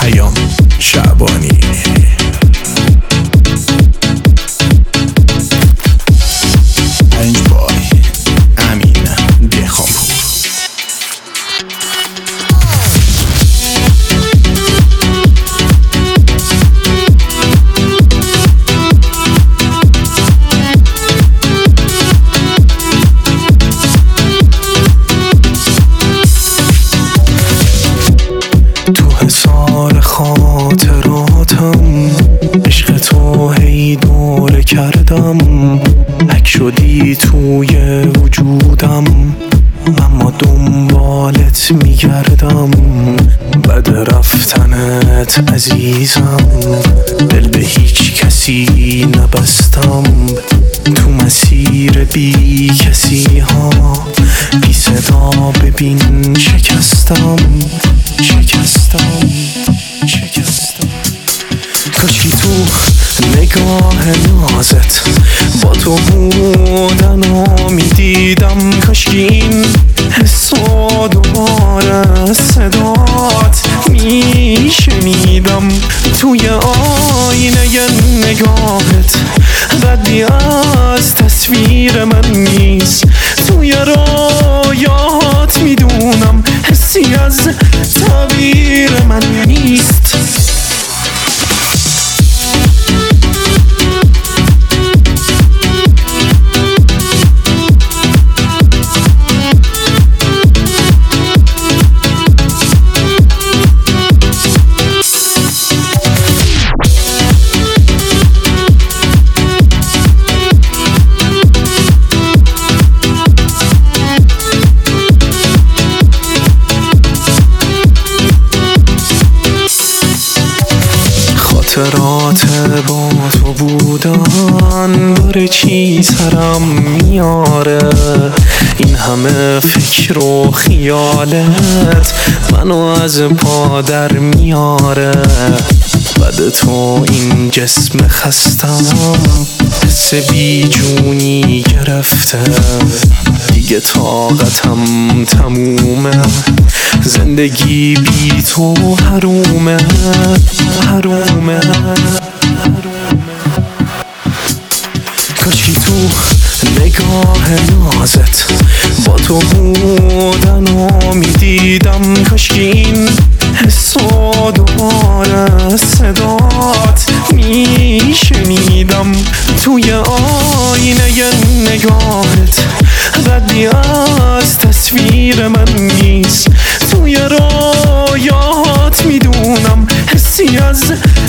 پیام شعبانی. حصار خاطراتم عشق تو هی دوره کردم، حک شدی توی وجودم اما دنبالت میگردم. بعد رفتنت عزیزم دل به هیچ کسی نبستم، تو مسیر بی کسی ها بی صدا ببین شکستم. کاشکی تو نگاه نازت با تو بودن و میدیدم، کاشکی این حسا دوباره صدات میشنیدم. توی آینه نگاهت ردی از تصویر من نیست، توی رویات میدونم حسی از تعبیر من نیست. خاطرات با تو بودن باره چی سرم میاره، این همه فکر و خیالت منو از پا در میاره. بعد تو این جسم خستم حس بی جونی گرفته، دیگه طاقتم تمومه، زندگی بی تو حرومه. کاشکی تو نگاه نازت با تو بودن و میدیدم، کاشکی این حسا دوباره صدات میشنیدم. توی آینه نگاهت ردی از تصویر من نیست، توی رویات میدونم حسی از